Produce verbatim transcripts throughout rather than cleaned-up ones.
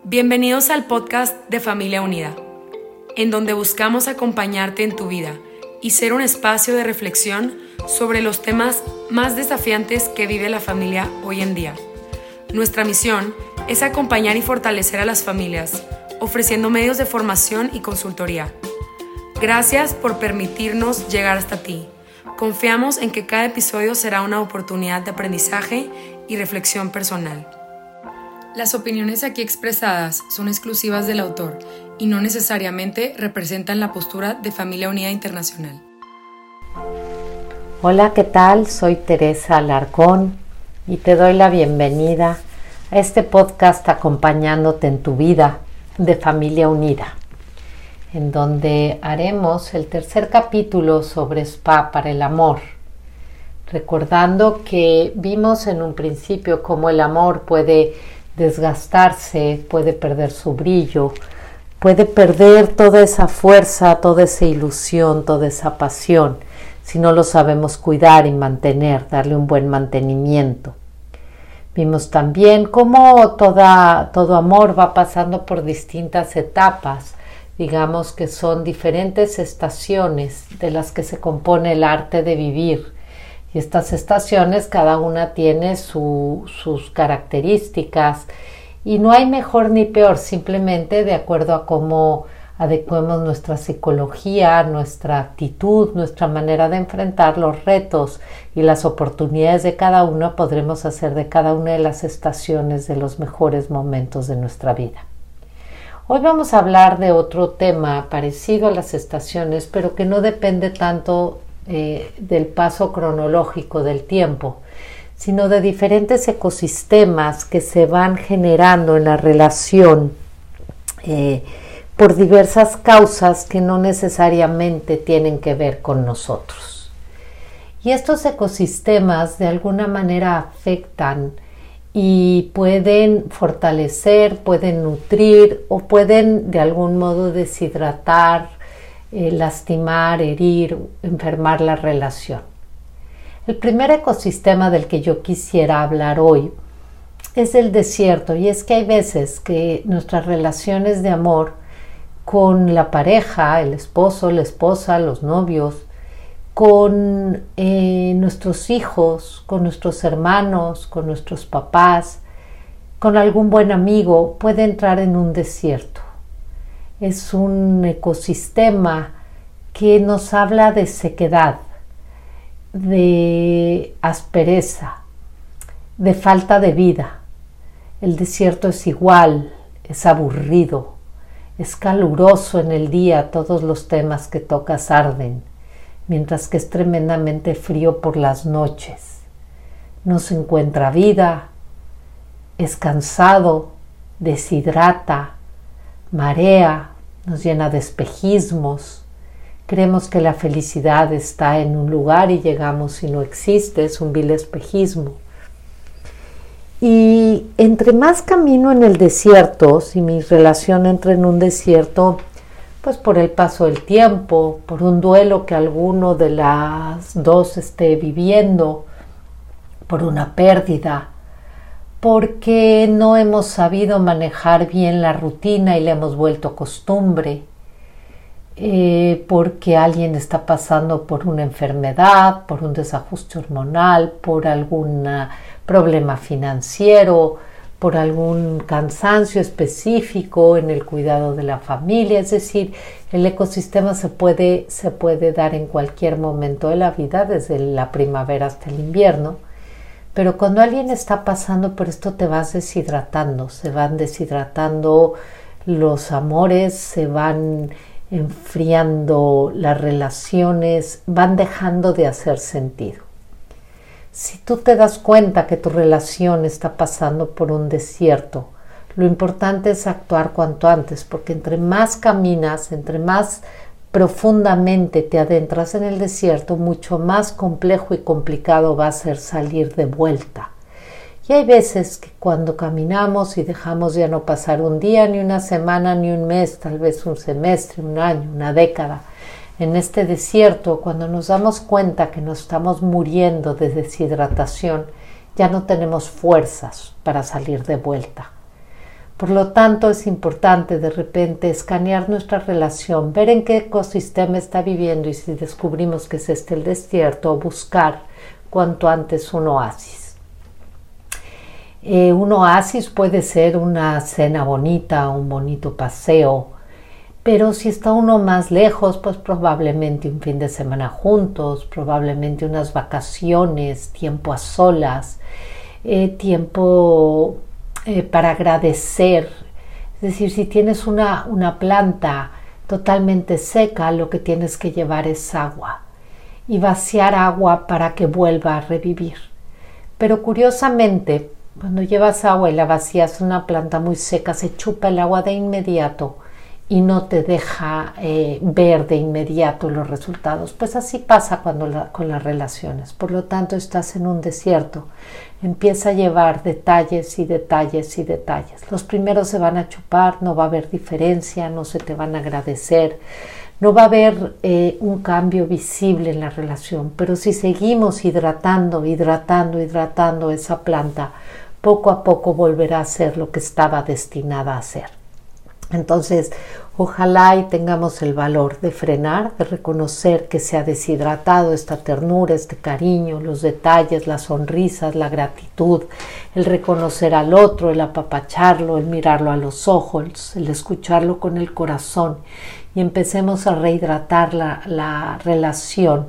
Bienvenidos al podcast de Familia Unida, en donde buscamos acompañarte en tu vida y ser un espacio de reflexión sobre los temas más desafiantes que vive la familia hoy en día. Nuestra misión es acompañar y fortalecer a las familias, ofreciendo medios de formación y consultoría. Gracias por permitirnos llegar hasta ti. Confiamos en que cada episodio será una oportunidad de aprendizaje y reflexión personal. Las opiniones aquí expresadas son exclusivas del autor y no necesariamente representan la postura de Familia Unida Internacional. Hola, ¿qué tal? Soy Teresa Alarcón y te doy la bienvenida a este podcast acompañándote en tu vida de Familia Unida, en donde haremos el tercer capítulo sobre Spa para el amor, recordando que vimos en un principio cómo el amor puede desgastarse, puede perder su brillo, puede perder toda esa fuerza, toda esa ilusión, toda esa pasión, si no lo sabemos cuidar y mantener, darle un buen mantenimiento. Vimos también cómo toda, todo amor va pasando por distintas etapas, digamos que son diferentes estaciones de las que se compone el arte de vivir. Y estas estaciones, cada una tiene su, sus características y no hay mejor ni peor, simplemente de acuerdo a cómo adecuemos nuestra psicología, nuestra actitud, nuestra manera de enfrentar los retos y las oportunidades de cada uno, podremos hacer de cada una de las estaciones de los mejores momentos de nuestra vida. Hoy vamos a hablar de otro tema parecido a las estaciones, pero que no depende tanto Eh, del paso cronológico del tiempo, sino de diferentes ecosistemas que se van generando en la relación eh, por diversas causas que no necesariamente tienen que ver con nosotros. Y estos ecosistemas de alguna manera afectan y pueden fortalecer, pueden nutrir o pueden de algún modo deshidratar, Eh, lastimar, herir, enfermar la relación. El primer ecosistema del que yo quisiera hablar hoy es el desierto, y es que hay veces que nuestras relaciones de amor con la pareja, el esposo, la esposa, los novios, con eh, nuestros hijos, con nuestros hermanos, con nuestros papás, con algún buen amigo, puede entrar en un desierto. Es un ecosistema que nos habla de sequedad, de aspereza, de falta de vida. El desierto es igual, es aburrido, es caluroso en el día, todos los temas que tocas arden, mientras que es tremendamente frío por las noches. No se encuentra vida, es cansado, deshidrata, marea, nos llena de espejismos. Creemos que la felicidad está en un lugar y llegamos y no existe, es un vil espejismo. Y entre más camino en el desierto, si mi relación entra en un desierto, pues por el paso del tiempo, por un duelo que alguno de las dos esté viviendo, por una pérdida, porque no hemos sabido manejar bien la rutina y le hemos vuelto costumbre, eh, porque alguien está pasando por una enfermedad, por un desajuste hormonal, por algún problema financiero, por algún cansancio específico en el cuidado de la familia. Es decir, el ecosistema se puede, se puede dar en cualquier momento de la vida, desde la primavera hasta el invierno. Pero cuando alguien está pasando por esto, te vas deshidratando, se van deshidratando los amores, se van enfriando las relaciones, van dejando de hacer sentido. Si tú te das cuenta que tu relación está pasando por un desierto, lo importante es actuar cuanto antes, porque entre más caminas, entre más profundamente te adentras en el desierto, mucho más complejo y complicado va a ser salir de vuelta. Y hay veces que cuando caminamos y dejamos ya no pasar un día, ni una semana, ni un mes, tal vez un semestre, un año, una década, en este desierto, cuando nos damos cuenta que nos estamos muriendo de deshidratación, ya no tenemos fuerzas para salir de vuelta. Por lo tanto, es importante de repente escanear nuestra relación, ver en qué ecosistema está viviendo y si descubrimos que es este el desierto, buscar cuanto antes un oasis. Eh, un oasis puede ser una cena bonita, un bonito paseo, pero si está uno más lejos, pues probablemente un fin de semana juntos, probablemente unas vacaciones, tiempo a solas, eh, tiempo eh, para agradecer. Es decir, si tienes una, una planta totalmente seca, lo que tienes que llevar es agua y vaciar agua para que vuelva a revivir. Pero curiosamente, cuando llevas agua y la vacías en una planta muy seca, se chupa el agua de inmediato y no te deja eh, ver de inmediato los resultados. Pues así pasa cuando la, con las relaciones. Por lo tanto, estás en un desierto. Empieza a llevar detalles y detalles y detalles. Los primeros se van a chupar, no va a haber diferencia, no se te van a agradecer, no va a haber eh, un cambio visible en la relación. Pero si seguimos hidratando, hidratando, hidratando esa planta, poco a poco volverá a ser lo que estaba destinada a ser. Entonces, ojalá y tengamos el valor de frenar, de reconocer que se ha deshidratado esta ternura, este cariño, los detalles, las sonrisas, la gratitud, el reconocer al otro, el apapacharlo, el mirarlo a los ojos, el escucharlo con el corazón y empecemos a rehidratar la, la relación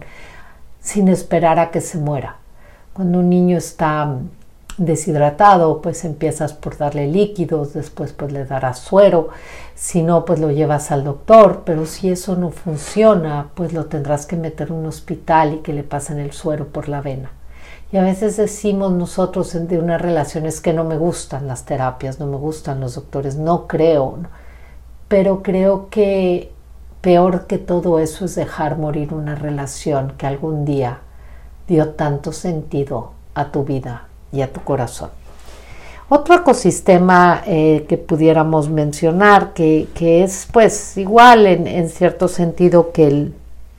sin esperar a que se muera. Cuando un niño está deshidratado, pues empiezas por darle líquidos, después pues le darás suero, si no pues lo llevas al doctor, pero si eso no funciona pues lo tendrás que meter en un hospital y que le pasen el suero por la vena. Y a veces decimos nosotros de unas relaciones que no me gustan las terapias, no me gustan los doctores, no creo, pero creo que peor que todo eso es dejar morir una relación que algún día dio tanto sentido a tu vida y a tu corazón. Otro ecosistema eh, que pudiéramos mencionar, que, que es pues igual en, en cierto sentido que el,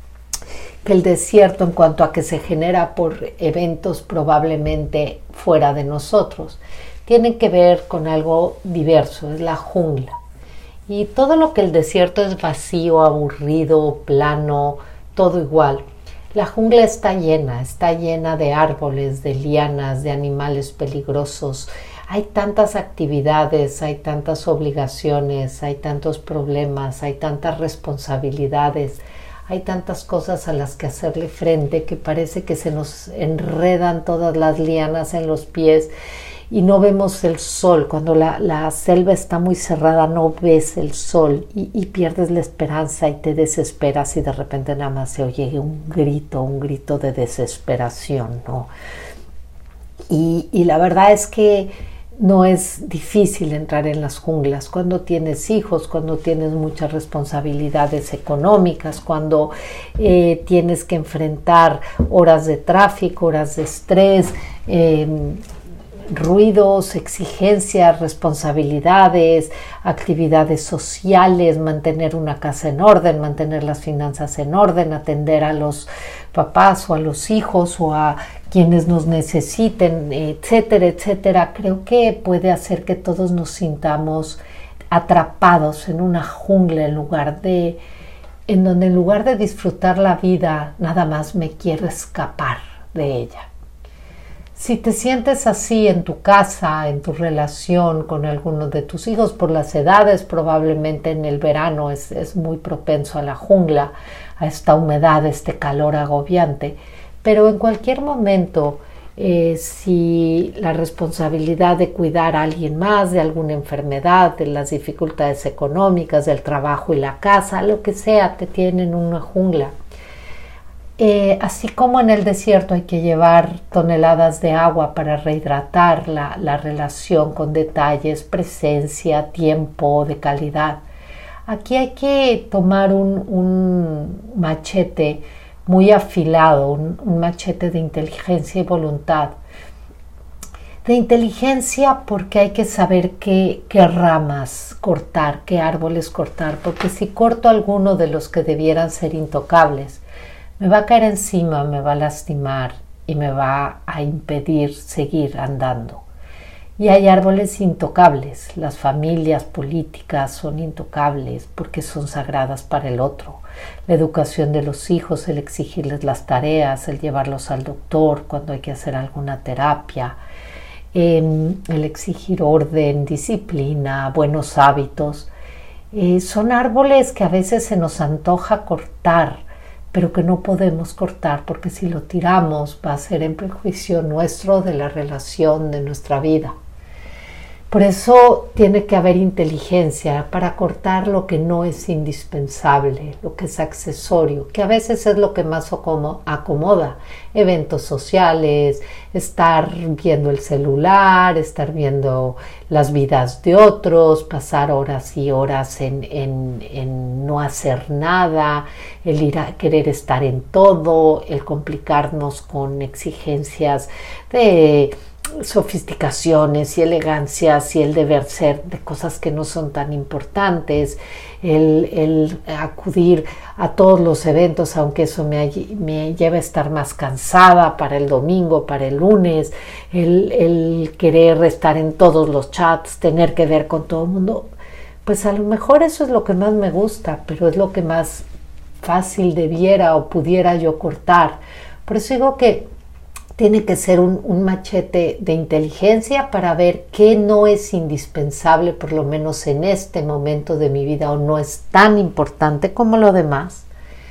que el desierto en cuanto a que se genera por eventos probablemente fuera de nosotros, tiene que ver con algo diverso, es la jungla. Y todo lo que el desierto es vacío, aburrido, plano, todo igual. La jungla está llena, está llena de árboles, de lianas, de animales peligrosos. Hay tantas actividades, hay tantas obligaciones, hay tantos problemas, hay tantas responsabilidades, hay tantas cosas a las que hacerle frente que parece que se nos enredan todas las lianas en los pies y no vemos el sol. Cuando la, la selva está muy cerrada no ves el sol y, y pierdes la esperanza y te desesperas y de repente nada más se oye un grito, un grito de desesperación, ¿no? Y, y la verdad es que no es difícil entrar en las junglas cuando tienes hijos, cuando tienes muchas responsabilidades económicas, cuando eh, tienes que enfrentar horas de tráfico, horas de estrés, eh, ruidos, exigencias, responsabilidades, actividades sociales, mantener una casa en orden, mantener las finanzas en orden, atender a los papás o a los hijos o a quienes nos necesiten, etcétera, etcétera. Creo que puede hacer que todos nos sintamos atrapados en una jungla en lugar de, en donde en lugar de disfrutar la vida, nada más me quiero escapar de ella. Si te sientes así en tu casa, en tu relación con alguno de tus hijos, por las edades, probablemente en el verano es, es muy propenso a la jungla, a esta humedad, este calor agobiante. Pero en cualquier momento, eh, si la responsabilidad de cuidar a alguien más, de alguna enfermedad, de las dificultades económicas, del trabajo y la casa, lo que sea, te tiene en una jungla. Eh, así como en el desierto hay que llevar toneladas de agua para rehidratar la, la relación con detalles, presencia, tiempo, de calidad. Aquí hay que tomar un, un machete muy afilado, un, un machete de inteligencia y voluntad. De inteligencia porque hay que saber qué, qué ramas cortar, qué árboles cortar, porque si corto alguno de los que debieran ser intocables, me va a caer encima, me va a lastimar y me va a impedir seguir andando. Y hay árboles intocables. Las familias políticas son intocables porque son sagradas para el otro. La educación de los hijos, el exigirles las tareas, el llevarlos al doctor cuando hay que hacer alguna terapia, eh, el exigir orden, disciplina, buenos hábitos. Eh, son árboles que a veces se nos antoja cortar, pero que no podemos cortar porque si lo tiramos va a ser en perjuicio nuestro, de la relación, de nuestra vida. Por eso tiene que haber inteligencia para cortar lo que no es indispensable, lo que es accesorio, que a veces es lo que más acomoda. Eventos sociales, estar viendo el celular, estar viendo las vidas de otros, pasar horas y horas en, en, en no hacer nada, el ir a querer estar en todo, el complicarnos con exigencias de sofisticaciones y elegancias y el deber ser de cosas que no son tan importantes, el, el acudir a todos los eventos aunque eso me, me lleve a estar más cansada para el domingo, para el lunes, el, el querer estar en todos los chats, tener que ver con todo el mundo, pues a lo mejor eso es lo que más me gusta, pero es lo que más fácil debiera o pudiera yo cortar. Por eso digo que tiene que ser un, un machete de inteligencia para ver qué no es indispensable, por lo menos en este momento de mi vida, o no es tan importante como lo demás.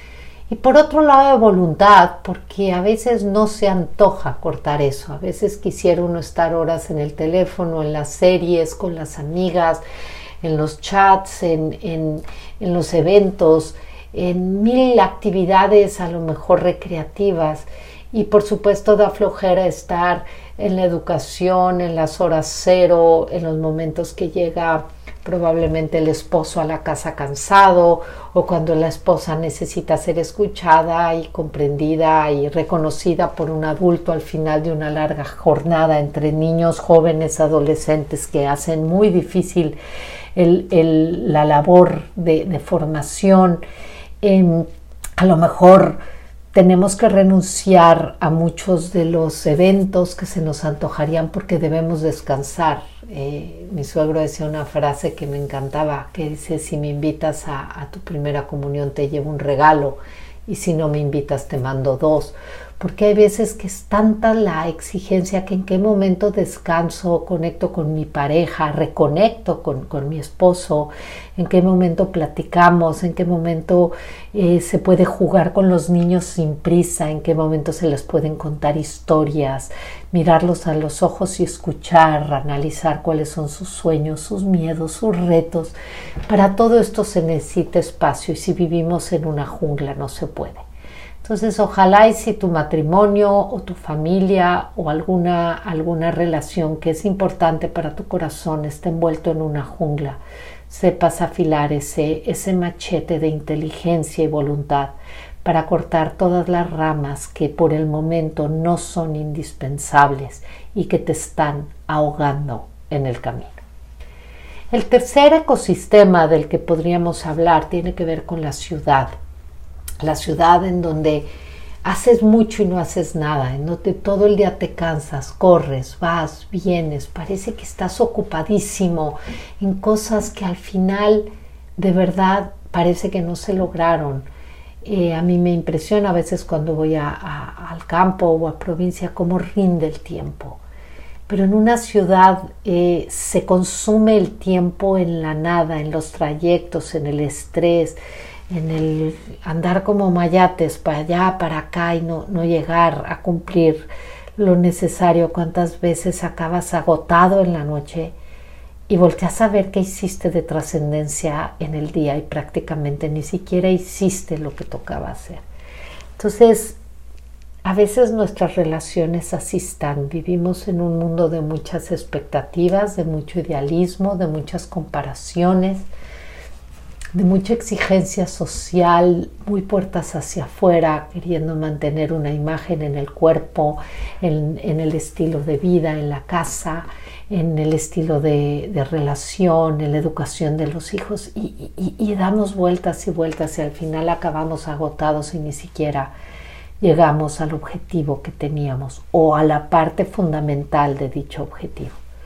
Y por otro lado, de voluntad, porque a veces no se antoja cortar eso. A veces quisiera uno estar horas en el teléfono, en las series, con las amigas, en los chats, en, en, en los eventos, en mil actividades a lo mejor recreativas. Y por supuesto da flojera estar en la educación, en las horas cero, en los momentos que llega probablemente el esposo a la casa cansado, o cuando la esposa necesita ser escuchada y comprendida y reconocida por un adulto al final de una larga jornada entre niños, jóvenes, adolescentes, que hacen muy difícil el, el, la labor de, de formación. Eh, a lo mejor tenemos que renunciar a muchos de los eventos que se nos antojarían porque debemos descansar. Eh, mi suegro decía una frase que me encantaba, que dice: si me invitas a, a tu primera comunión te llevo un regalo, y si no me invitas te mando dos. Porque hay veces que es tanta la exigencia que en qué momento descanso, conecto con mi pareja, reconecto con, con mi esposo, en qué momento platicamos, en qué momento eh, se puede jugar con los niños sin prisa, en qué momento se les pueden contar historias, mirarlos a los ojos y escuchar, analizar cuáles son sus sueños, sus miedos, sus retos. Para todo esto se necesita espacio, y si vivimos en una jungla no se puede. Entonces, ojalá y si tu matrimonio o tu familia o alguna, alguna relación que es importante para tu corazón está envuelto en una jungla, sepas afilar ese, ese machete de inteligencia y voluntad para cortar todas las ramas que por el momento no son indispensables y que te están ahogando en el camino. El tercer ecosistema del que podríamos hablar tiene que ver con la ciudad. La ciudad en donde haces mucho y no haces nada, en donde todo el día te cansas, corres, vas, vienes, parece que estás ocupadísimo en cosas que al final de verdad parece que no se lograron. Eh, a mí me impresiona a veces cuando voy a, a, al campo o a provincia cómo rinde el tiempo. Pero en una ciudad eh, se consume el tiempo en la nada, en los trayectos, en el estrés, en el andar como mayates para allá, para acá y no, no llegar a cumplir lo necesario. Cuántas veces acabas agotado en la noche y volteas a ver qué hiciste de trascendencia en el día y prácticamente ni siquiera hiciste lo que tocaba hacer. Entonces, a veces nuestras relaciones así están. Vivimos en un mundo de muchas expectativas, de mucho idealismo, de muchas comparaciones, de mucha exigencia social, muy puertas hacia afuera, queriendo mantener una imagen en el cuerpo, en, en el estilo de vida, en la casa, en el estilo de, de relación, en la educación de los hijos, y, y, y damos vueltas y vueltas y al final acabamos agotados y ni siquiera llegamos al objetivo que teníamos o a la parte fundamental de dicho objetivo.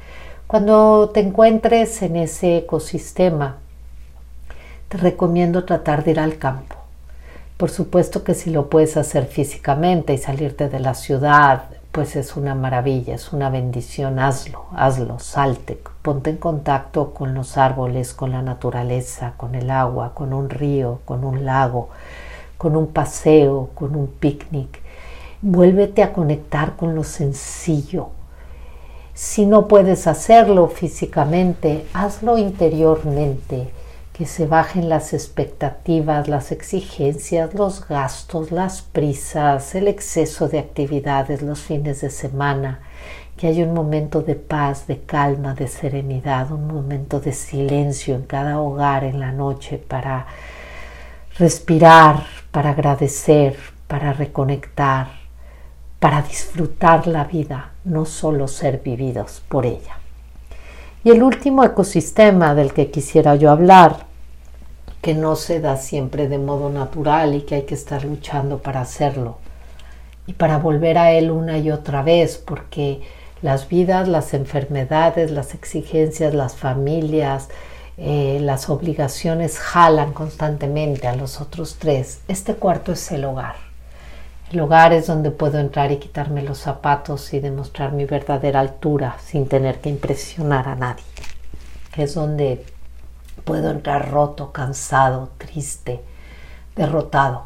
Cuando te encuentres en ese ecosistema, te recomiendo tratar de ir al campo. Por supuesto que si lo puedes hacer físicamente y salirte de la ciudad, pues es una maravilla, es una bendición, hazlo, hazlo, salte, ponte en contacto con los árboles, con la naturaleza, con el agua, con un río, con un lago, con un paseo, con un picnic. Vuélvete a conectar con lo sencillo. Si no puedes hacerlo físicamente, hazlo interiormente, que se bajen las expectativas, las exigencias, los gastos, las prisas, el exceso de actividades los fines de semana, que haya un momento de paz, de calma, de serenidad, un momento de silencio en cada hogar en la noche para respirar, para agradecer, para reconectar, para disfrutar la vida, no solo ser vividos por ella. Y el último ecosistema del que quisiera yo hablar, que no se da siempre de modo natural y que hay que estar luchando para hacerlo y para volver a él una y otra vez, porque las vidas, las enfermedades, las exigencias, las familias, eh, las obligaciones jalan constantemente a los otros tres. Este cuarto es el hogar. El hogar es donde puedo entrar y quitarme los zapatos y demostrar mi verdadera altura sin tener que impresionar a nadie. Es donde puedo entrar roto, cansado, triste, derrotado.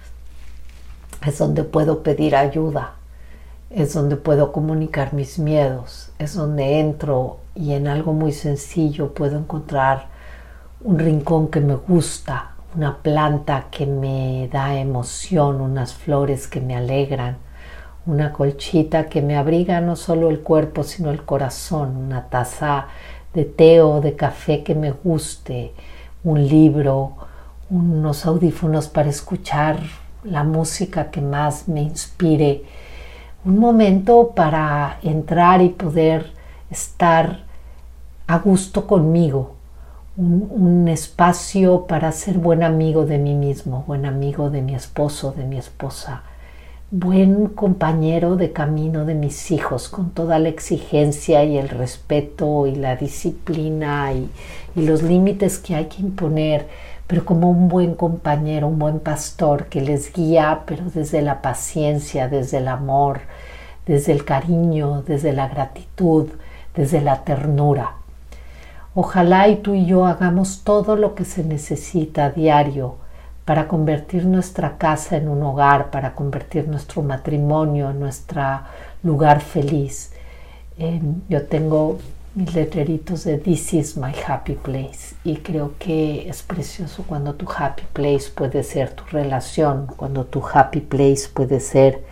Es donde puedo pedir ayuda. Es donde puedo comunicar mis miedos. Es donde entro y en algo muy sencillo puedo encontrar un rincón que me gusta, una planta que me da emoción, unas flores que me alegran, una colchita que me abriga no solo el cuerpo sino el corazón, una taza de té o de café que me guste, un libro, unos audífonos para escuchar la música que más me inspire, un momento para entrar y poder estar a gusto conmigo. Un, un espacio para ser buen amigo de mí mismo, buen amigo de mi esposo, de mi esposa, buen compañero de camino de mis hijos, con toda la exigencia y el respeto y la disciplina y, y los límites que hay que imponer, pero como un buen compañero, un buen pastor que les guía, pero desde la paciencia, desde el amor, desde el cariño, desde la gratitud, desde la ternura. Ojalá y tú y yo hagamos todo lo que se necesita a diario para convertir nuestra casa en un hogar, para convertir nuestro matrimonio en nuestro lugar feliz. Eh, yo tengo mis letreritos de This is my happy place y creo que es precioso cuando tu happy place puede ser tu relación, cuando tu happy place puede ser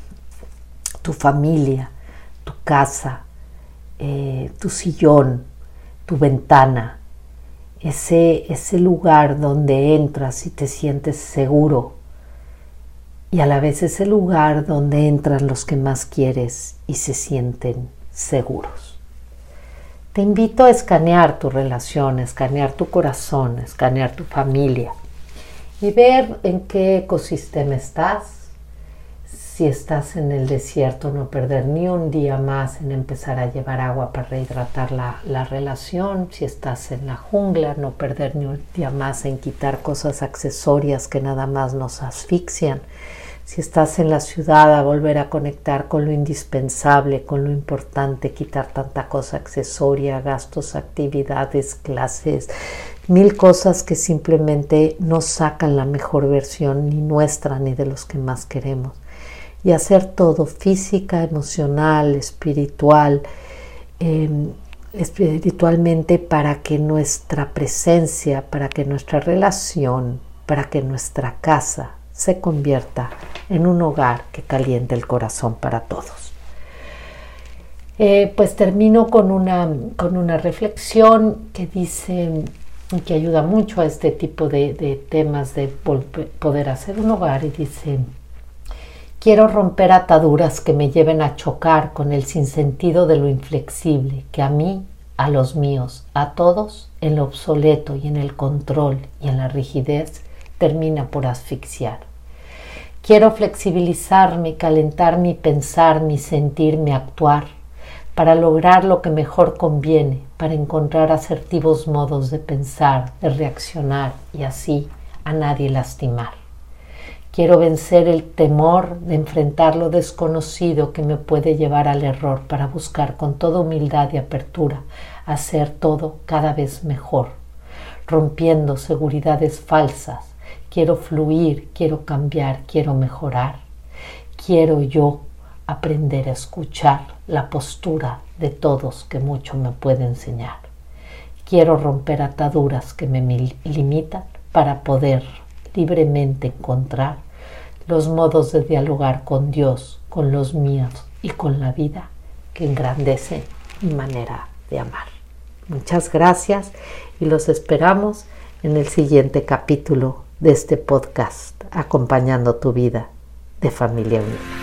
tu familia, tu casa, eh, tu sillón, tu ventana, ese, ese lugar donde entras y te sientes seguro y a la vez ese lugar donde entran los que más quieres y se sienten seguros. Te invito a escanear tu relación, a escanear tu corazón, a escanear tu familia y ver en qué ecosistema estás. Si estás en el desierto, no perder ni un día más en empezar a llevar agua para rehidratar la, la relación. Si estás en la jungla, no perder ni un día más en quitar cosas accesorias que nada más nos asfixian. Si estás en la ciudad, a volver a conectar con lo indispensable, con lo importante, quitar tanta cosa accesoria, gastos, actividades, clases, mil cosas que simplemente no sacan la mejor versión ni nuestra ni de los que más queremos. Y hacer todo, física, emocional, espiritual, eh, espiritualmente para que nuestra presencia, para que nuestra relación, para que nuestra casa se convierta en un hogar que caliente el corazón para todos. Eh, pues termino con una, con una reflexión que dice, que ayuda mucho a este tipo de, de temas de poder hacer un hogar y dice: quiero romper ataduras que me lleven a chocar con el sinsentido de lo inflexible, que a mí, a los míos, a todos, en lo obsoleto y en el control y en la rigidez, termina por asfixiar. Quiero flexibilizarme, calentar mi pensar, mi sentir, mi actuar, para lograr lo que mejor conviene, para encontrar asertivos modos de pensar, de reaccionar y así a nadie lastimar. Quiero vencer el temor de enfrentar lo desconocido que me puede llevar al error para buscar con toda humildad y apertura hacer todo cada vez mejor, rompiendo seguridades falsas. Quiero fluir, quiero cambiar, quiero mejorar. Quiero yo aprender a escuchar la postura de todos que mucho me puede enseñar. Quiero romper ataduras que me limitan para poder libremente encontrar los modos de dialogar con Dios, con los míos y con la vida que engrandece mi manera de amar. Muchas gracias y los esperamos en el siguiente capítulo de este podcast, Acompañando tu vida de Familia Unida.